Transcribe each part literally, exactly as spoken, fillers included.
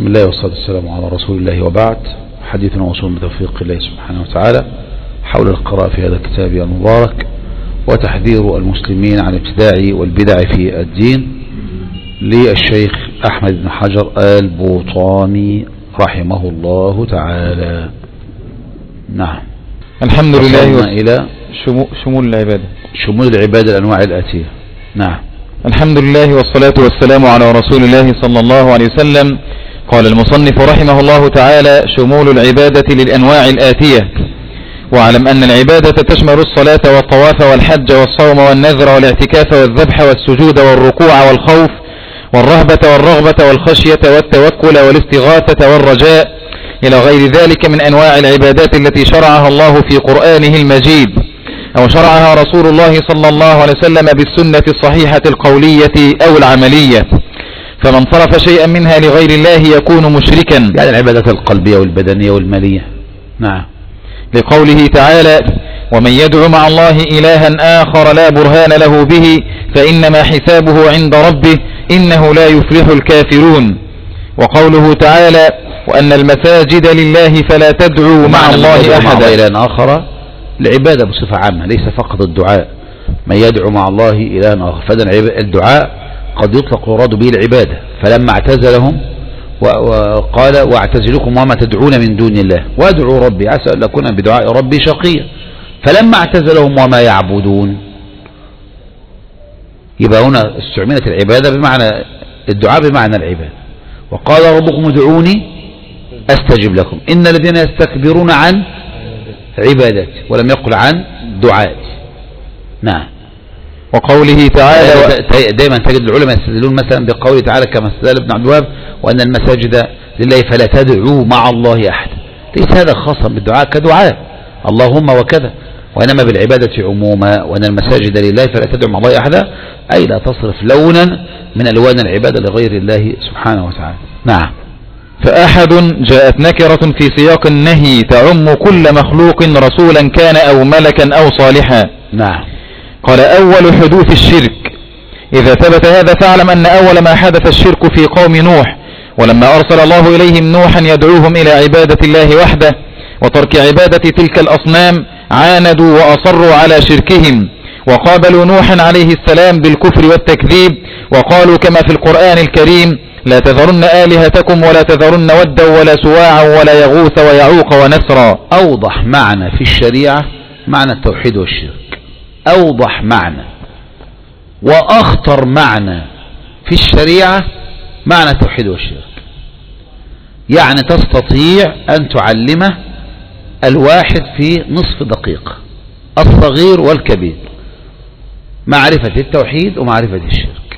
بسم الله والصلاة والسلام على رسول الله وبعد. حديثنا وصول بتوفيق الله سبحانه وتعالى حول القراءة في هذا الكتاب المبارك وتحذير المسلمين عن الابتداع والبدع في الدين للشيخ أحمد بن حجر البوطاني رحمه الله تعالى. نعم. الحمد لله و... إلى شمول العبادة شمول العبادة الأنواع الآتية. نعم. الحمد لله والصلاة والسلام على رسول الله صلى الله عليه وسلم. قال المصنف رحمه الله تعالى: شمول العبادة للأنواع الآتية. واعلم أن العبادة تشمل الصلاة والطواف والحج والصوم والنذر والاعتكاف والذبح والسجود والركوع والخوف والرهبة والرغبة والخشية والتوكل والاستغاثة والرجاء إلى غير ذلك من أنواع العبادات التي شرعها الله في قرآنه المجيد أو شرعها رسول الله صلى الله عليه وسلم بالسنة الصحيحة القولية أو العملية. فمن صرف شيئا منها لغير الله يكون مشركا، يعني العبادات القلبية والبدنية والمالية. نعم. لقوله تعالى: ومن يدعو مع الله إلها آخر لا برهان له به فإنما حسابه عند ربه إنه لا يفلح الكافرون. وقوله تعالى: وأن المساجد لله فلا تدعوا مع الله أحدا. إلها آخر العبادة بصفة عامة، ليس فقط الدعاء. من يدعو مع الله إلها آخر، فهذا الدعاء قد يطلق ويراد به العبادة. فلما اعتزلهم وقال: واعتزلكم وما تدعون من دون الله وادعوا ربي عسى أن أكون بدعاء ربي شقيا. فلما اعتزلهم وما يعبدون، يبقى هنا استعملت العبادة بمعنى الدعاء بمعنى العبادة. وقال: ربكم ادعوني أستجب لكم إن الذين يستكبرون عن عبادتي، ولم يقل عن دعائي. نعم. وقوله تعالى: دائما تجد العلماء يستدلون مثلا بقوله تعالى كما استدل ابن عبد الوهاب: وأن المساجد لله فلا تدعوا مع الله أحدا. ليس هذا خاصا بالدعاء كدعاء اللهم وكذا، وإنما بالعبادة عموما. وأن المساجد لله فلا تدعوا مع الله أحدا، أي لا تصرف لونا من ألوان العبادة لغير الله سبحانه وتعالى. نعم. فأحد جاءت نكرة في سياق النهي تعم كل مخلوق رسولا كان أو ملكا أو صالحا. نعم. قال: أول حدوث الشرك. إذا ثبت هذا فاعلم أن أول ما حدث الشرك في قوم نوح، ولما أرسل الله إليهم نوحا يدعوهم إلى عبادة الله وحده وترك عبادة تلك الأصنام، عاندوا وأصروا على شركهم وقابلوا نوحا عليه السلام بالكفر والتكذيب، وقالوا كما في القرآن الكريم: لا تذرن آلهتكم ولا تذرن ودا ولا سواعا ولا يغوث ويعوق ونسرا. أوضح معنى في الشريعة معنى التوحيد والشرك، أوضح معنى وأخطر معنى في الشريعة معنى التوحيد والشرك. يعني تستطيع أن تعلمه الواحد في نصف دقيقة، الصغير والكبير، معرفة التوحيد ومعرفة الشرك،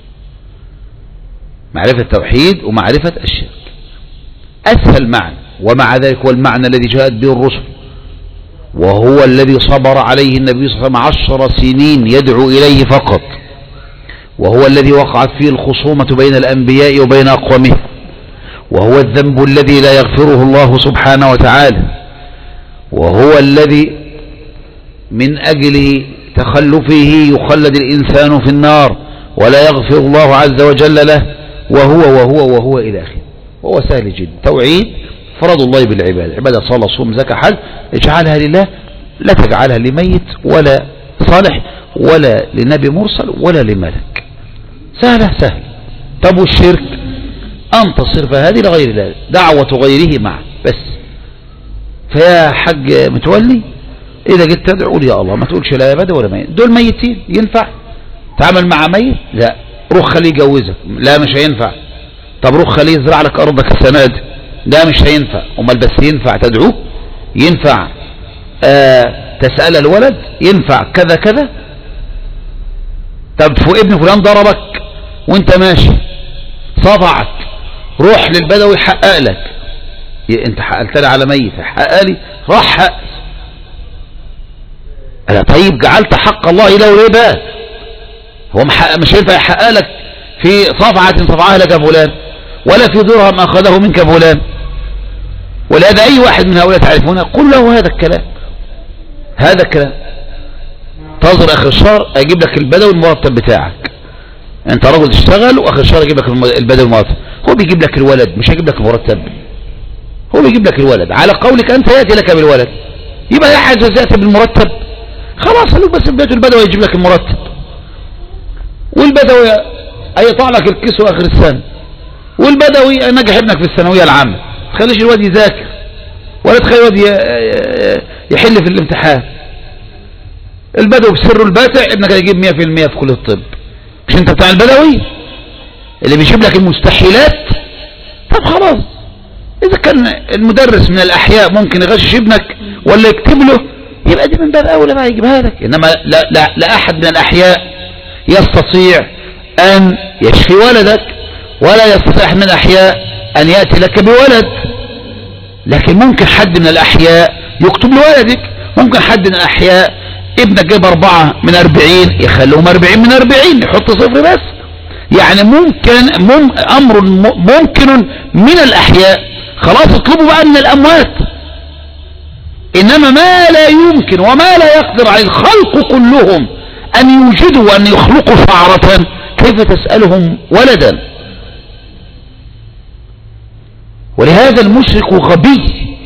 معرفة التوحيد ومعرفة الشرك أسهل معنى. ومع ذلك هو المعنى الذي جاءت به الرسل، وهو الذي صبر عليه النبي صلى الله عليه وسلم عشر سنين يدعو إليه فقط، وهو الذي وقعت فيه الخصومة بين الأنبياء وبين أقوامه، وهو الذنب الذي لا يغفره الله سبحانه وتعالى، وهو الذي من أجل تخلفه يخلد الإنسان في النار ولا يغفر الله عز وجل له، وهو وهو وهو إلى آخره. وهو سهل جدا. توعيد فرض الله بالعبادة، عبادة صلاة صوم زكاة حج، اجعلها لله، لا تجعلها لميت ولا صالح ولا لنبي مرسل ولا لملك. سهلة سهل. طب والشرك أن تصرف هذه لغير الله، دعوة غيره معه بس. فيا حج متولي إذا جيت تدعو لي يا الله ما تقولش لا عبادة ولا ميت، دول ميتين ينفع تعمل مع ميت؟ لا. روح خليه يجوزك، لا مش هينفع. طب روح خليه يزرع لك أرضك السنة دي، لا مش هينفع. امال بس ينفع تدعوه، ينفع آه تسأل الولد، ينفع كذا كذا. طب ابن فلان ضربك وانت ماشي صفعك، روح للبدوي يحقق لك. انت حققت لي على ميت، حقق لي، راح حق. انا طيب جعلت حق الله له ليه بقى؟ هو مش هينفع يحقق لك في صفعة صفعها لك فلان، ولا في درهم اخذه منك فلان، ولهذا اي واحد من هؤلاء تعرفونه قل له هذا الكلام، هذا الكلام. تنظر اخر الشهر اجيب لك البدوي المرتب بتاعك، انت رجل تشتغل واخر الشهر اجيب لك البدوي المرتب. هو بيجيب لك الولد، مش هيجيب لك المرتب. هو بيجيب لك الولد على قولك أنت يأتي لك بالولد، يبقى يحجز يأتي بالمرتب. خلاص خلوك بس البيت البدوي يجيب لك المرتب، والبدوي هيطلع لك الكيس آخر السنة، والبدوي نجح ابنك في الثانوية العامة، تخليش الواد يذاكر ولا تخلي الواد يحل في الامتحان. البدوي بسره الباتع ابنك هيجيب مية في المية في كل الطب. مش انت بتاع البدوي اللي بيجيب لك المستحيلات؟ طب خلاص، اذا كان المدرس من الاحياء ممكن يغشش ابنك ولا يكتب له، يبقى دي من باب اولى بقى يجيبها لك. انما لا, لا, لا احد من الاحياء يستطيع ان يشفي ولدك، ولا يستطيع احد من الاحياء ان ياتي لك بولد. لكن ممكن حد من الاحياء يكتب لولدك، ممكن حد من الاحياء ابنك جايب اربعة من اربعين يخلوهم اربعين من اربعين، يحط صفر بس. يعني ممكن مم امر ممكن من الاحياء، خلاص اطلبوا بقى من الاموات. انما ما لا يمكن وما لا يقدر على الخلق كلهم ان يوجدوا وان يخلقوا شعرة، كيف تسألهم ولدا؟ ولهذا المشرك غبي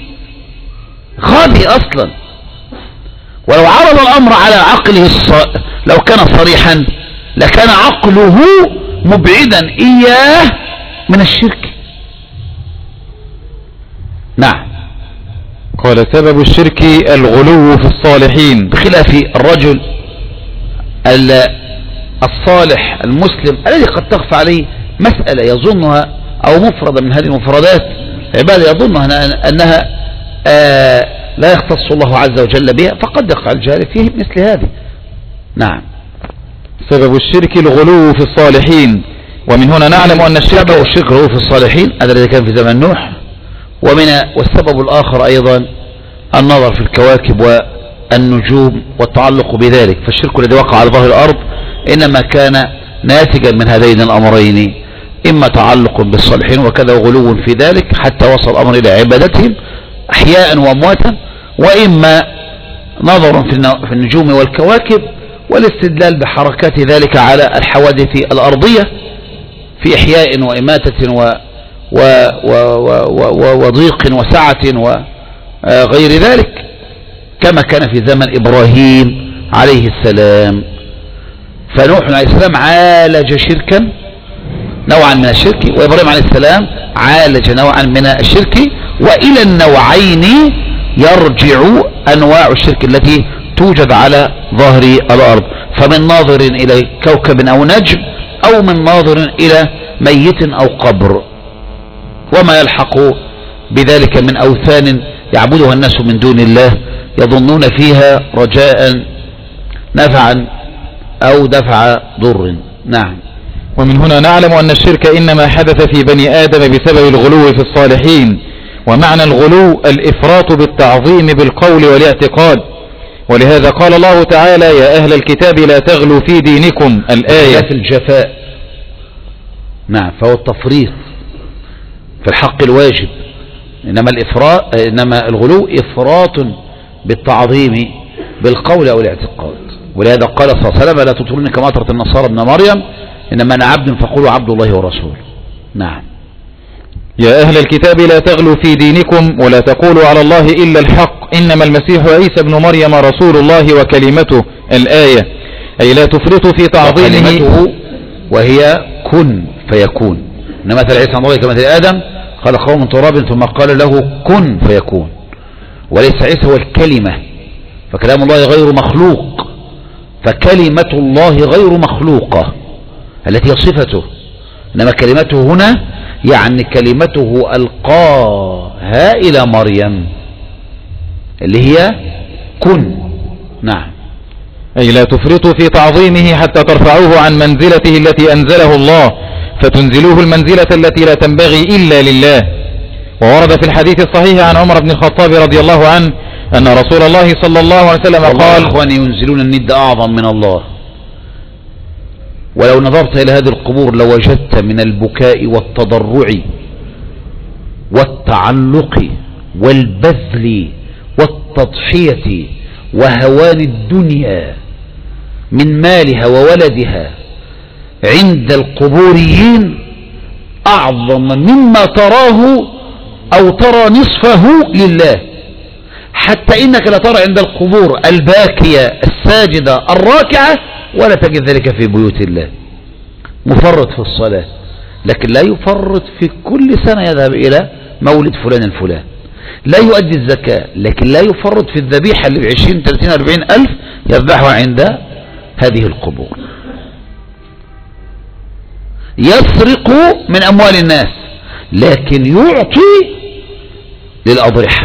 غبي اصلا. ولو عرض الامر على عقله الص... لو كان صريحا لكان عقله مبعدا اياه من الشرك. نعم. قال سبب الشرك الغلو في الصالحين، بخلاف الرجل الصالح المسلم الذي قد تخفى عليه مسألة يظنها او مفردة من هذه المفردات عبادة يظنها انها آه لا يختص الله عز وجل بها، فقد يقع الجهل فيه مثل هذه. نعم. سبب الشرك الغلو في الصالحين، ومن هنا نعلم أن الشرك سبب الشرك الغلو في الصالحين هذا الذي كان في زمن نوح. ومن والسبب الآخر أيضا النظر في الكواكب والنجوم والتعلق بذلك. فالشرك الذي وقع على ظهر الأرض إنما كان ناتجا من هذين الأمرين، إما تعلق بالصالحين وكذا وغلو في ذلك حتى وصل الأمر إلى عبادتهم أحياء وأمواتا، وإما نظر في النجوم والكواكب والاستدلال بحركات ذلك على الحوادث الأرضية في إحياء وإماتة و و و و وضيق وسعة وغير ذلك، كما كان في زمن إبراهيم عليه السلام. فنوح عليه السلام عالج شركا نوعا من الشرك، وإبراهيم عليه السلام عالج نوعا من الشرك، وإلى النوعين يرجع أنواع الشرك التي توجد على ظهر الأرض. فمن ناظر إلى كوكب أو نجم، أو من ناظر إلى ميت أو قبر، وما يلحق بذلك من أوثان يعبدها الناس من دون الله يظنون فيها رجاء نفعا أو دفع ضر. نعم. ومن هنا نعلم أن الشرك إنما حدث في بني آدم بسبب الغلو في الصالحين. ومعنى الغلو الإفراط بالتعظيم بالقول والاعتقاد، ولهذا قال الله تعالى يا أهل الكتاب لا تغلوا في دينكم الآية. في الجفاء. نعم. فهو التفريط في الحق الواجب. إنما الإفراط إنما الغلو إفراط بالتعظيم بالقول أو الاعتقاد. ولهذا قال صلى الله عليه وسلم لا تطروني كما أطرت النصارى ابن مريم إنما أنا عبد فقولوا عبد الله ورسوله. نعم. يا أهل الكتاب لا تغلوا في دينكم ولا تقولوا على الله إلا الحق إنما المسيح عيسى بن مريم رسول الله وكلمته الآية، أي لا تفرطوا في تعظيمه وهي كن فيكون. إنما مثل عيسى الله كمثل آدم خلقه من تراب ثم قال له كن فيكون، وليس عيسى هو الكلمة، فكلام الله غير مخلوق، فكلمة الله غير مخلوقة التي هي صفته. إنما كلمته هنا يعني كلمته ألقاها إلى مريم اللي هي كن. نعم. أي لا تفرطوا في تعظيمه حتى ترفعوه عن منزلته التي أنزله الله فتنزلوه المنزلة التي لا تنبغي إلا لله. وورد في الحديث الصحيح عن عمر بن الخطاب رضي الله عنه أن رسول الله صلى الله عليه وسلم قال إخواني ينزلون الند أعظم من الله، ولو نظرت إلى هذه القبور لوجدت من البكاء والتضرع والتعلق والبذل والتضحية وهوان الدنيا من مالها وولدها عند القبوريين أعظم مما تراه أو ترى نصفه لله، حتى إنك لا ترى عند القبور الباكية الساجدة الراكعة ولا تجد ذلك في بيوت الله. مفرط في الصلاة، لكن لا يفرط في كل سنة يذهب إلى مولد فلان الفلان. لا يؤدي الزكاة، لكن لا يفرط في الذبيحة اللي بعشرين ثلاثين أربعين ألف يذبحها عند هذه القبور. يسرق من أموال الناس، لكن يعطي للأضرحة.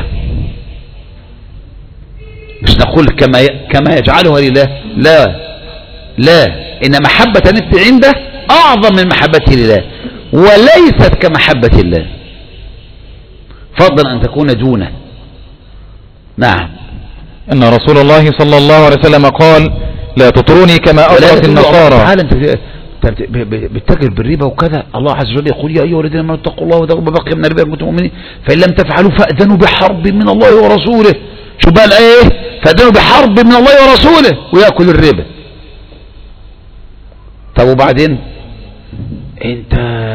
مش نقول كما كما يجعلها لله، لا لا، إن محبة النفس عنده أعظم من محبته لله، وليست كمحبة الله، فضلا أن تكون دونه. نعم. أن رسول الله صلى الله عليه وسلم قال: لا تطروني كما أطرت النصارى. تعالى أنت بتتاجر بالربا وكذا، الله عز وجل يقول: يا أيها الذين آمنوا اتقوا الله وذروا ما بقي من الربا إن كنتم مؤمنين فإن لم تفعلوا فأذنوا بحرب من الله ورسوله. شو بقى الآية؟ فأذنوا بحرب من الله ورسوله، ويأكل الربا. طب وبعدين انت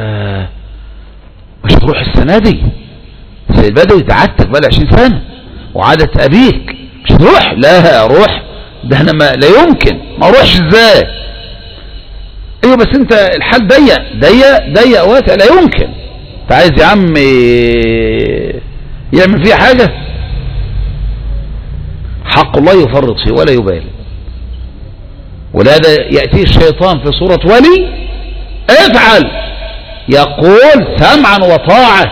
مش هتروح السنة دي؟ سيد بدوي تعدتك بقى عشرين سنة وعادت أبيك، مش هتروح؟ لا روح، ده أنا ما لا يمكن ما اروحش. ازاي؟ ايوه بس انت الحال ضيق ضيق ضيق واسع، لا يمكن. انت عايز يا عم يعمل فيها حاجة؟ حق الله يفرط فيه ولا يبالي. ولهذا يأتي الشيطان في صورة ولي: افعل، يقول سمعا وطاعة.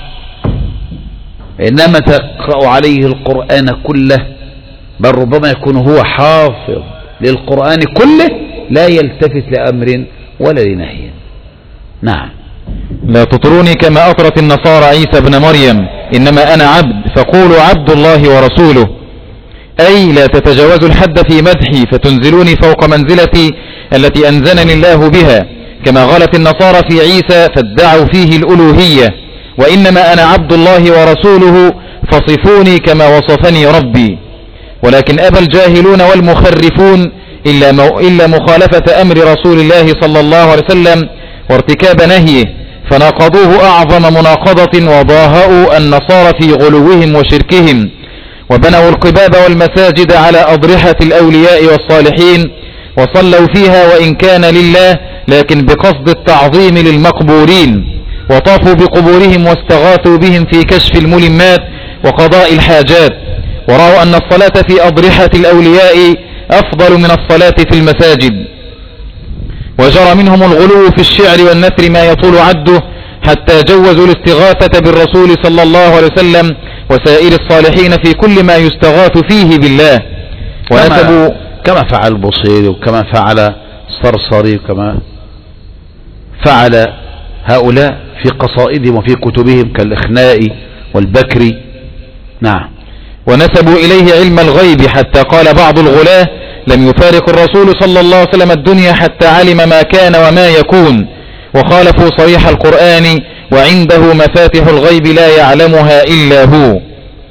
إنما تقرأ عليه القرآن كله، بل ربما يكون هو حافظ للقرآن كله لا يلتفت لأمر ولا لنهي. نعم. لا تطروني كما أطرت النصارى عيسى بن مريم، إنما أنا عبد فقولوا عبد الله ورسوله. أي لا تتجاوزوا الحد في مدحي فتنزلوني فوق منزلتي التي أنزلني الله بها، كما غلت النصارى في عيسى فادعوا فيه الألوهية. وإنما أنا عبد الله ورسوله فصفوني كما وصفني ربي. ولكن أبى الجاهلون والمخرفون إلا, مو إلا مخالفة أمر رسول الله صلى الله عليه وسلم وارتكاب نهيه، فناقضوه أعظم مناقضة وضاهأوا النصارى في غلوهم وشركهم، وبنوا القباب والمساجد على أضرحة الأولياء والصالحين، وصلوا فيها وإن كان لله لكن بقصد التعظيم للمقبورين، وطافوا بقبورهم واستغاثوا بهم في كشف الملمات وقضاء الحاجات، ورأوا أن الصلاة في أضرحة الأولياء أفضل من الصلاة في المساجد. وجرى منهم الغلو في الشعر والنثر ما يطول عده، حتى جوزوا الاستغاثة بالرسول صلى الله عليه وسلم وسائر الصالحين في كل ما يستغاث فيه بالله. ونسبوا كما فعل البصيري وكما فعل الصرصري وكما فعل هؤلاء في قصائدهم وفي كتبهم كالإخنائي والبكري. نعم. ونسبوا إليه علم الغيب، حتى قال بعض الغلاة: لم يفارق الرسول صلى الله عليه وسلم الدنيا حتى علم ما كان وما يكون. وخالفوا صريح القرآن: وعنده مفاتح الغيب لا يعلمها إلا هو.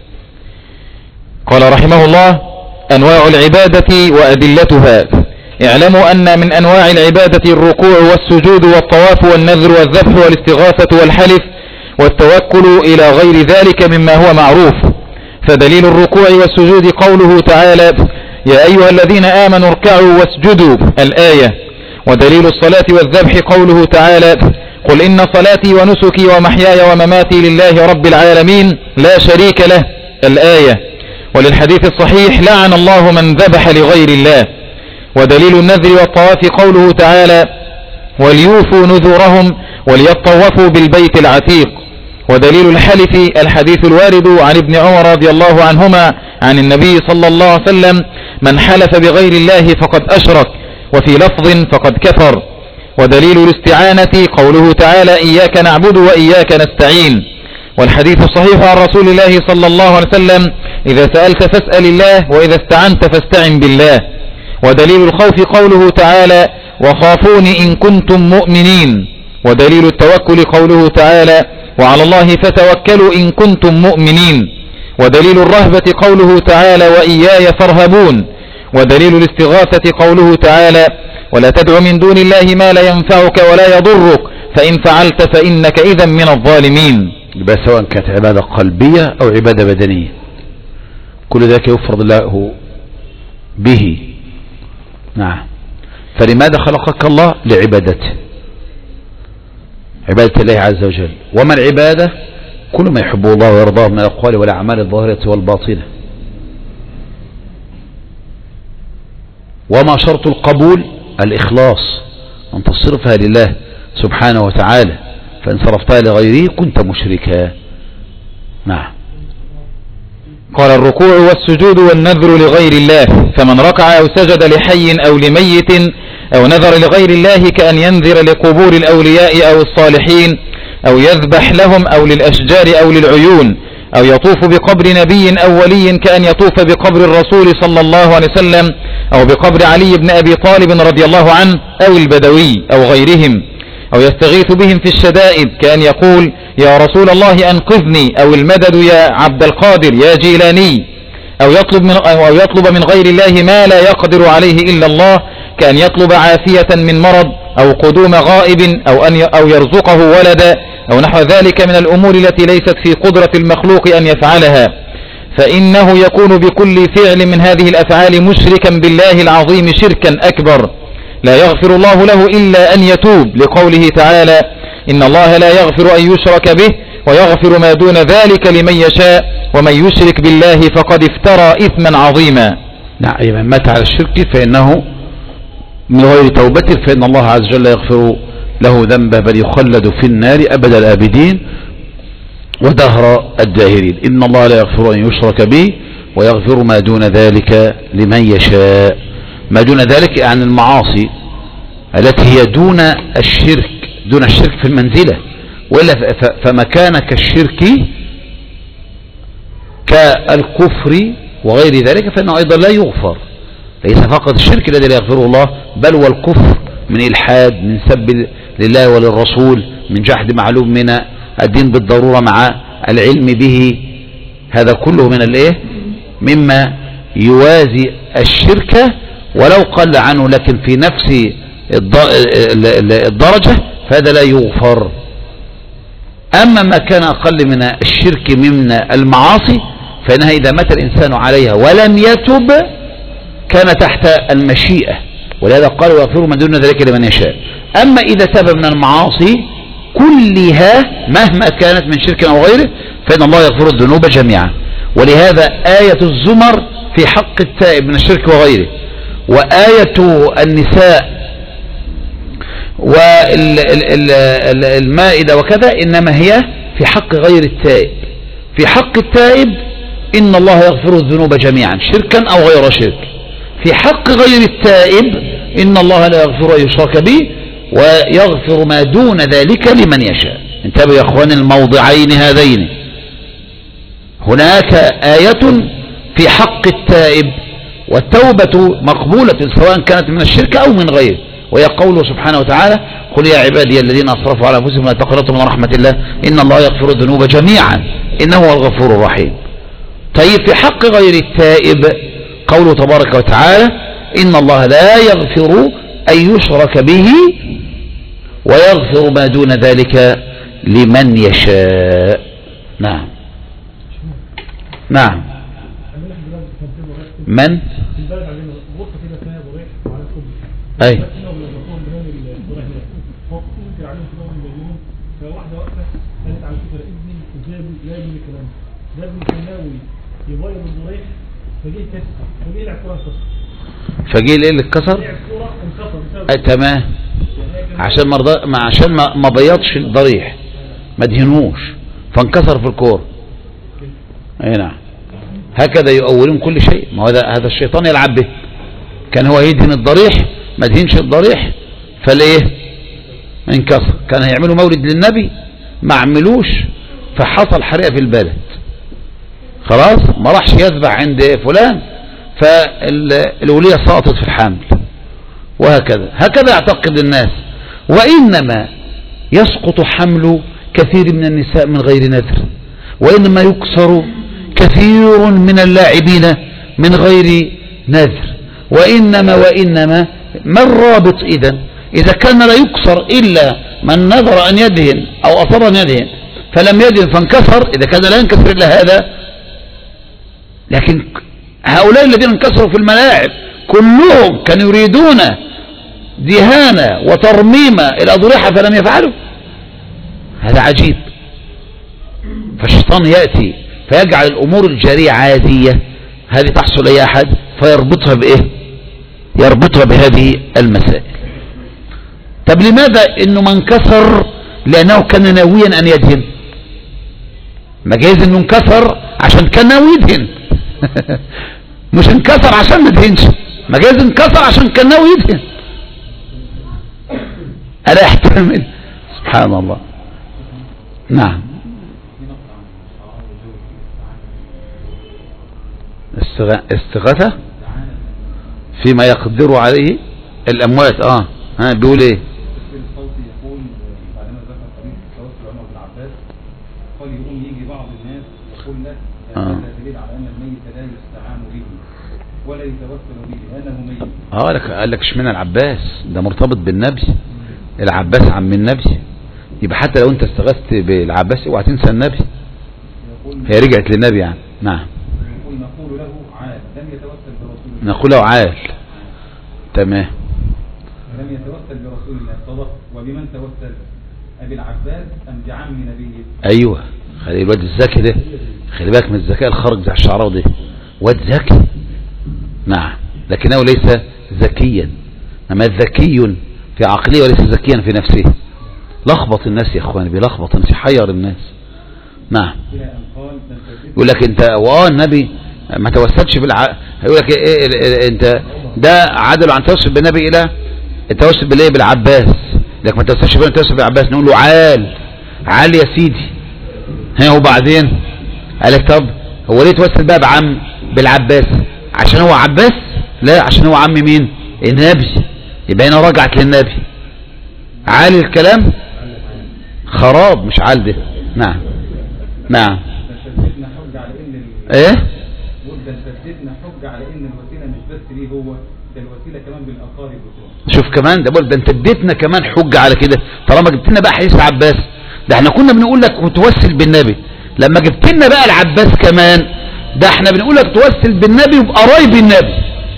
قال رحمه الله: أنواع العبادة وأدلتها. اعلموا أن من أنواع العبادة الركوع والسجود والطواف والنذر والذبح والاستغاثة والحلف والتوكل إلى غير ذلك مما هو معروف. فدليل الركوع والسجود قوله تعالى: يا أيها الذين آمنوا اركعوا واسجدوا، الآية. ودليل الصلاة والذبح قوله تعالى: قل إن صلاتي ونسكي ومحياي ومماتي لله رب العالمين لا شريك له، الآية. وللحديث الصحيح: لعن الله من ذبح لغير الله. ودليل النذر والطواف قوله تعالى: وليوفوا نذورهم وليطوفوا بالبيت العتيق. ودليل الحلف الحديث الوارد عن ابن عمر رضي الله عنهما عن النبي صلى الله عليه وسلم: من حلف بغير الله فقد أشرك، وفي لفظ فقد كفر. ودليل الاستعانة قوله تعالى: إياك نعبد وإياك نستعين. والحديث الصحيح عن رسول الله صلى الله عليه وسلم: إذا سألت فاسأل الله وإذا استعنت فاستعن بالله. ودليل الخوف قوله تعالى: وخافوني إن كنتم مؤمنين. ودليل التوكل قوله تعالى: وعلى الله فتوكلوا إن كنتم مؤمنين. ودليل الرهبة قوله تعالى: وإياي فارهبون. ودليل الاستغاثة قوله تعالى: ولا تدع من دون الله ما لا ينفعك ولا يضرك فإن فعلت فإنك إذا من الظالمين. يبقى سواء كانت عبادة قلبية أو عبادة بدنية كل ذلك يفرض الله به. نعم. فلماذا خلقك الله؟ لعبادته، عبادة الله عز وجل. وما العبادة؟ كل ما يحبه الله ويرضاه من الأقوال والأعمال الظاهرة والباطنة. وما شرط القبول؟ الإخلاص، أن تصرفها لله سبحانه وتعالى، فإن صرفتها لغيره كنت مشركا. نعم. قال الركوع والسجود والنذر لغير الله، فمن ركع أو سجد لحي أو لميت أو نذر لغير الله كأن ينذر لقبور الأولياء أو الصالحين أو يذبح لهم أو للأشجار أو للعيون أو يطوف بقبر نبي أو ولي كأن يطوف بقبر الرسول صلى الله عليه وسلم أو بقبر علي بن أبي طالب رضي الله عنه أو البدوي أو غيرهم أو يستغيث بهم في الشدائد كأن يقول يا رسول الله أنقذني أو المدد يا عبد القادر يا جيلاني أو يطلب من, أو يطلب من غير الله ما لا يقدر عليه إلا الله كأن يطلب عافية من مرض أو قدوم غائب أو, أن أو يرزقه ولدا أو نحو ذلك من الأمور التي ليست في قدرة المخلوق أن يفعلها، فإنه يكون بكل فعل من هذه الأفعال مشركا بالله العظيم شركا أكبر لا يغفر الله له إلا أن يتوب، لقوله تعالى إن الله لا يغفر أن يشرك به ويغفر ما دون ذلك لمن يشاء ومن يشرك بالله فقد افترى إثما عظيما. نعم. من مات على الشرك فإنه من غير توبته فإن الله عز وجل يغفر له ذنبه بل يخلد في النار أبد الآبدين ودهر الداهرين. إن الله لا يغفر أن يشرك به ويغفر ما دون ذلك لمن يشاء. ما دون ذلك عن المعاصي التي هي دون الشرك، دون الشرك في المنزلة، وإلا فمكان كالشرك كالكفر وغير ذلك فإنه أيضا لا يغفر. ليس فقط الشرك الذي لا يغفره الله بل والكفر من إلحاد، من سب لله وللرسول، من جحد معلوم من الدين بالضرورة مع العلم به، هذا كله من الايه مما يوازي الشرك ولو قل عنه لكن في نفس الدرجة فهذا لا يغفر. أما ما كان أقل من الشرك من المعاصي فإنها إذا مات الإنسان عليها ولم يتب كان تحت المشيئة، ولهذا قال ويغفر ما دون ذلك لمن يشاء. أما إذا تاب من المعاصي كلها مهما كانت من شرك أو غيره فإن الله يغفر الذنوب جميعا. ولهذا آية الزمر في حق التائب من الشرك وغيره، وآية النساء والمائدة وكذا إنما هي في حق غير التائب. في حق التائب إن الله يغفر الذنوب جميعا شركا أو غير شرك. في حق غير التائب إن الله لا يغفر أن يشرك به ويغفر ما دون ذلك لمن يشاء. انتبهوا يا أخوان الموضعين هذين، هناك آية في حق التائب والتوبة مقبولة سواء كانت من الشرك أو من غيره، وهي قوله سبحانه وتعالى قل يا عبادي الذين أسرفوا على أنفسهم لا تقنطوا من رحمة الله إن الله يغفر الذنوب جميعا إنه هو الغفور الرحيم. طيب في حق غير التائب قوله تبارك وتعالى إن الله لا يغفر أن يشرك به ويغفر ما دون ذلك لمن يشاء. نعم نعم. من أي فجيل ايه اللي اتكسر؟ تمام، عشان مرضى ما عشان ما, ما بيضش الضريح ما دهنوش فانكسر في الكور. اي نعم، هكذا يؤولون كل شيء. ما هذا هذا الشيطان يلعب به. كان هو يدهن الضريح ما دهنش الضريح فالايه انكسر. كان هيعملوا مولد للنبي ما عملوش فحصل حريقه في البلد، خلاص ما راحش يذبح عند فلان فالولية سقطت في الحمل، وهكذا هكذا يعتقد الناس. وإنما يسقط حمل كثير من النساء من غير نذر، وإنما يكسر كثير من اللاعبين من غير نذر. وإنما وإنما ما الرابط إذن؟ إذا كان لا يكسر إلا من نذر أن يدهن أو أصر أن يدهن فلم يدهن فانكسر، إذا كان لا ينكسر إلا هذا. لكن هؤلاء الذين انكسروا في الملاعب كلهم كانوا يريدون دهانة وترميم الأضرحة فلم يفعلوا. هذا عجيب. فالشيطان يأتي فيجعل الأمور الجارية عادية، هذه تحصل أي أحد فيربطها بإيه؟ يربطها بهذه المسائل. طب لماذا إنه ما انكسر؟ لأنه كان ناويا أن يدهن. ما جايز إنه انكسر عشان كان ناوي يدهن مش انكسر عشان ما دهنش، ما جايز انكسر عشان كان ناوي يدهن. ألا يحتمل؟ سبحان الله. نعم. استغاثة فيما يقدر عليه الأموات. اه ها بيقول ايه؟ يقول بعدما ذكر طريق التوسل عمر بن عباس قال يقوم يجي بعض الناس يقول لك هذا دليل على ان الميت لا يستعان به ولا يتوسل به لانه ميت. اه لك قال لك اشمعنى العباس؟ ده مرتبط بالنبي، العباس عم النبي، يبقى حتى لو انت استغثت بالعباس اوعى تنسى النبي. هي رجعت للنبي يعني. نعم. نقول له عال لم يتوسل برسول الله. نقول له عال. تمام. لم يتوسل برسول الله صدق. وبمن توسل؟ أبي العباس أم بعم نبيه؟ أيوة. خلي الواد الذكي ده، خلي بالك من الذكاء الخارج بتاع الشعراوي ده، واد ذكي. نعم. لكنه ليس ذكيا، انما ذكي في عقله وليس ذكيا في نفسه. لخبط الناس يا اخواني، بيلخبط الناس، يحير الناس. نعم. يقول لك انت واه النبي ما توسلش بالع... يقول لك إيه, إيه, إيه انت ده عدل عن توسل بالنبي الى التوسل بالايه؟ بالعباس. لك ما توسلش بالتوسل بالعباس، نقول له عال عال يا سيدي. ها وبعدين قال لك طب هو ليه توسل بقى بعم بالعباس؟ عشان هو عباس؟ لا، عشان هو عم مين؟ النبي. يبقى هنا رجعت للنبي. عال الكلام خراب مش عال ده. نعم. نعم. ايه؟ ده سددنا حجة على ان الوسيله مش بس ليه هو، ده الوسيله كمان بالاقارب بتوعه. شوف كمان ده بقول ده انت اديتنا كمان حجة على كده، طالما جبت لنا بقى حديث العباس. ده احنا كنا بنقول لك متوسل بالنبي، لما جبت لنا بقى العباس كمان ده احنا بنقول لك توسل بالنبي وبقرايب النبي.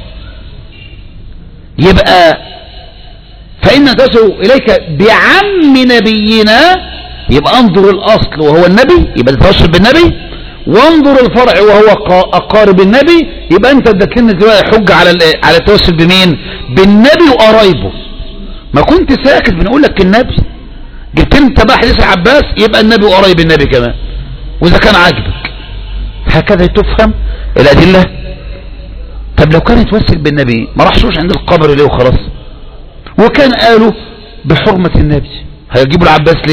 يبقى فإن توسل إليك بعم نبينا، يبقى انظر الأصل وهو النبي، يبقى توسل بالنبي، وانظر الفرع وهو أقارب النبي، يبقى أنت اديت لنا دلوقتي حجة على على التوسل بمين؟ بالنبي وقرايبه. ما كنت ساكت بنقول لك النبي، جبت انت بقى حديث العباس يبقى النبي وقرايب النبي كمان، وإذا كان عاجبك هكذا تفهم الأدلة. طب لو كان يتوسل بالنبي ما راحشوش عند القبر ليه وخلاص؟ وكان قالوا بحرمة النبي، هيجيبوا العباس ليه؟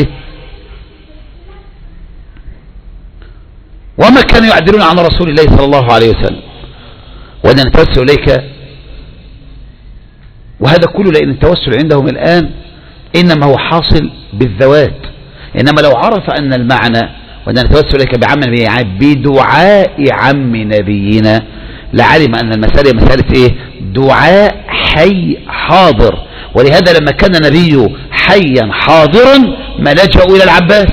وما كانوا يعدلون عن رسول الله صلى الله عليه وسلم. وأن نتوسل إليك، وهذا كله لأن التوسل عندهم الآن إنما هو حاصل بالذوات، إنما لو عرف أن المعنى وأن نتوسل إليك بعم نبينا بدعاء عم نبينا لعلم أن المسألة مسألة إيه؟ دعاء حي حاضر. ولهذا لما كان النبي حيا حاضرا ما لجأوا إلى العباس.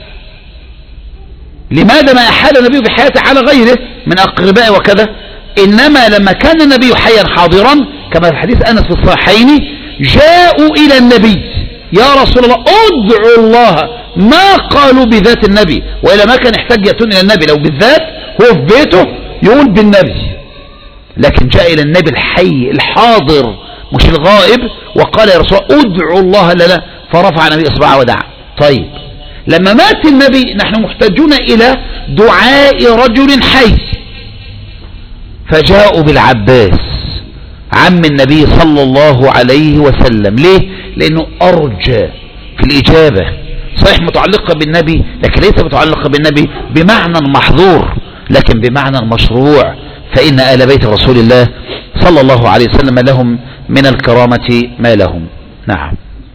لماذا ما أحال النبي بحياته على غيره من أقربائه وكذا؟ إنما لما كان النبي حيا حاضرا كما في حديث أنس في الصحيحين جاءوا إلى النبي يا رسول الله ادعوا الله، ما قالوا بذات النبي، وإلا ما كان يحتاج يأتون إلى النبي، لو بالذات هو في بيته يقول بالنبي، لكن جاء إلى النبي الحي الحاضر مش الغائب وقال يا رسول الله ادعوا الله لنا، فرفع النبي إصبعه ودعا. طيب لما مات النبي نحن محتاجون إلى دعاء رجل حي، فجاءوا بالعباس عم النبي صلى الله عليه وسلم. ليه؟ لأنه أرجى في الإجابة، صحيح متعلقة بالنبي لكن ليس متعلقة بالنبي بمعنى محظور لكن بمعنى مشروع، فإن آل بيت رسول الله صلى الله عليه وسلم لهم من الكرامة ما لهم. نعم.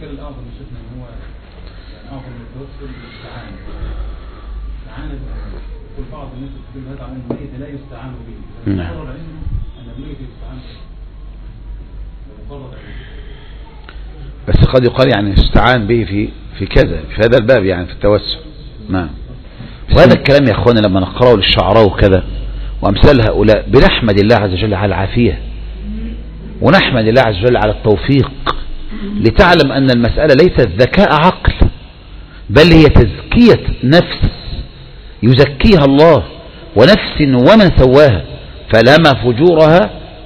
نعم. بس قد يقال يعني استعان به في في كذا في هذا الباب يعني في التوسل. نعم. وهذا الكلام يا اخواني لما نقرأه للشعراء وكذا وامثال هؤلاء بنحمد الله عز وجل على العافية، ونحمد الله عز وجل على التوفيق، لتعلم ان المسألة ليست ذكاء عقل، بل هي تزكية نفس يزكيها الله، ونفس ومن سواها فلما فجورها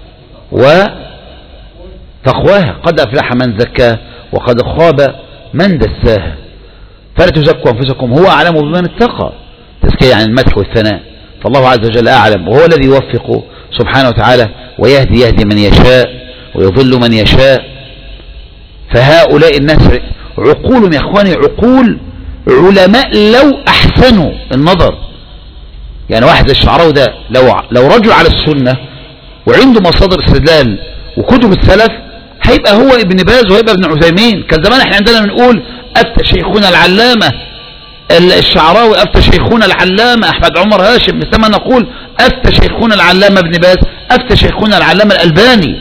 وتقواها، قد أفلح من زكاها وقد خاب من دساها. فلا تزكوا أنفسكم هو أعلم بمن اتقى، تزكية عن المدح والثناء، فالله عز وجل أعلم، وهو الذي يوفق سبحانه وتعالى ويهدي يهدي من يشاء ويضل من يشاء. فهؤلاء الناس عقولهم يا اخواني عقول علماء لو احسنوا النظر. يعني واحد الشعراوي ده لو لو رجل على السنة وعنده مصادر استدلال وكتب السلف هيبقى هو ابن باز وهيبقى ابن عثيمين. كان زمان احنا عندنا بنقول افتى شيخنا العلامة الشعراوي، افتى شيخنا العلامة احمد عمر هاشم، مثل نقول افتى شيخنا العلامة ابن باز، افتى شيخنا العلامة الألباني.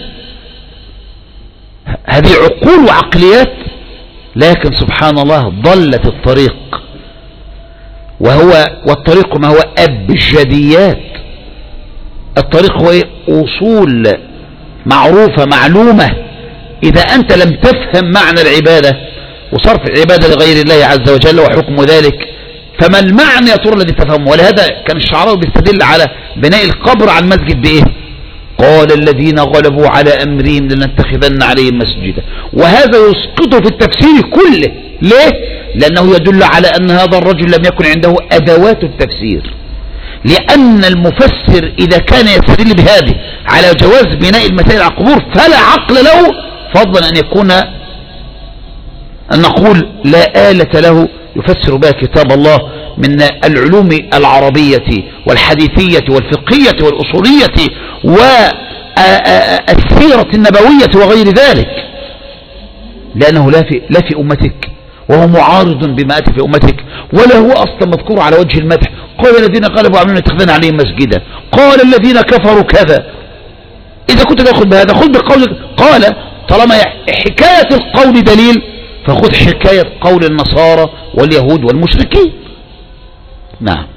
هذه عقول وعقليات، لكن سبحان الله ضلت الطريق، وهو والطريق ما هو أبجديات. الطريق هو أصول معروفة معلومة. إذا أنت لم تفهم معنى العبادة وصرف العبادة لغير الله عز وجل وحكم ذلك، فما المعنى يا ترى الذي تفهمه؟ ولهذا كان الشعراوي بيستدل على بناء القبر على المسجد بإيه؟ قال الذين غلبوا على أمرهم لنتخذن عليهم مسجدا. وهذا يسقطه في التفسير كله. ليه؟ لأنه يدل على أن هذا الرجل لم يكن عنده أدوات التفسير. لأن المفسر إذا كان يستدل بهذه على جواز بناء المسائل على القبور فلا عقل له، فضلا أن يكون أن نقول لا آلة له يفسر بها كتاب الله من العلوم العربية والحديثية والفقهية والأصولية والسيرة النبوية وغير ذلك، لأنه لا في, لا في أمتك، وهو معارض بما أتى في أمتك، ولا هو أصلا مذكور على وجه المدح. قال الذين غلبوا عملوا اتخذنا عليهم مسجدا، قال الذين كفروا كذا. إذا كنت تأخذ بهذا خذ بقول قال، طالما حكاية القول دليل فخذ حكاية قول النصارى واليهود والمشركين. نعم.